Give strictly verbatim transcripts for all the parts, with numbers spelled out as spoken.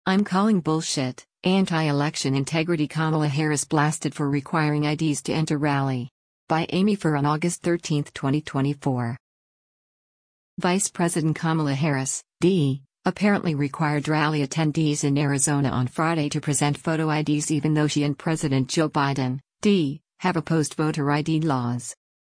I'm calling bullshit. Anti-election integrity Kamala Harris blasted for requiring I Ds to enter rally. By Amy Fur on August thirteenth, twenty twenty-four. Vice President Kamala Harris, D, apparently required rally attendees in Arizona on Friday to present photo I Ds even though she and President Joe Biden, D, have opposed voter I D laws.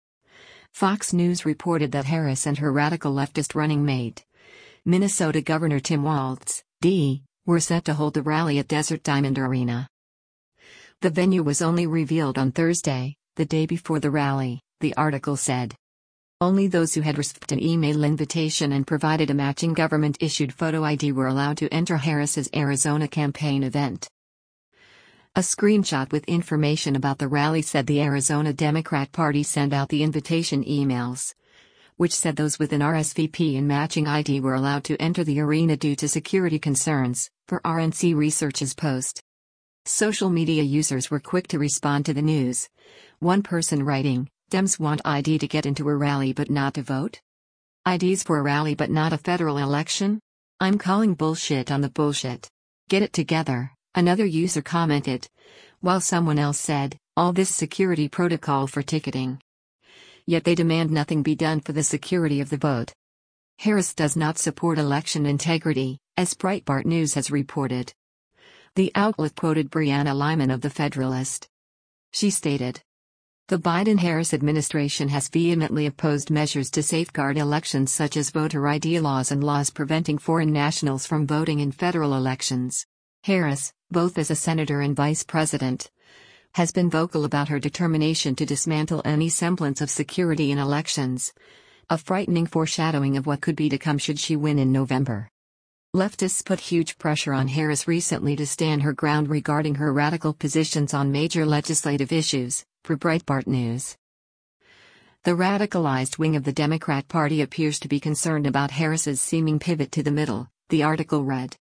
Fox News reported that Harris and her radical leftist running mate, Minnesota Governor Tim Walz, D, were set to hold the rally at Desert Diamond Arena. The venue was only revealed on Thursday, the day before the rally, the article said. Only those who had received an email invitation and provided a matching government-issued photo I D were allowed to enter Harris's Arizona campaign event. A screenshot with information about the rally said the Arizona Democrat Party sent out the invitation emails, which said those with an R S V P and matching I D were allowed to enter the arena due to security concerns, for R N C Research's post. Social media users were quick to respond to the news. One person writing, "Dems want I D to get into a rally but not to vote? I Ds for a rally but not a federal election? I'm calling bullshit on the bullshit. Get it together," another user commented, while someone else said, "All this security protocol for ticketing. Yet they demand nothing be done for the security of the vote." Harris does not support election integrity, as Breitbart News has reported. The outlet quoted Brianna Lyman of The Federalist. She stated, "The Biden-Harris administration has vehemently opposed measures to safeguard elections such as voter I D laws and laws preventing foreign nationals from voting in federal elections." Harris, both as a senator and vice president, has been vocal about her determination to dismantle any semblance of security in elections, a frightening foreshadowing of what could be to come should she win in November. Leftists put huge pressure on Harris recently to stand her ground regarding her radical positions on major legislative issues, for Breitbart News. The radicalized wing of the Democrat Party appears to be concerned about Harris's seeming pivot to the middle, the article read.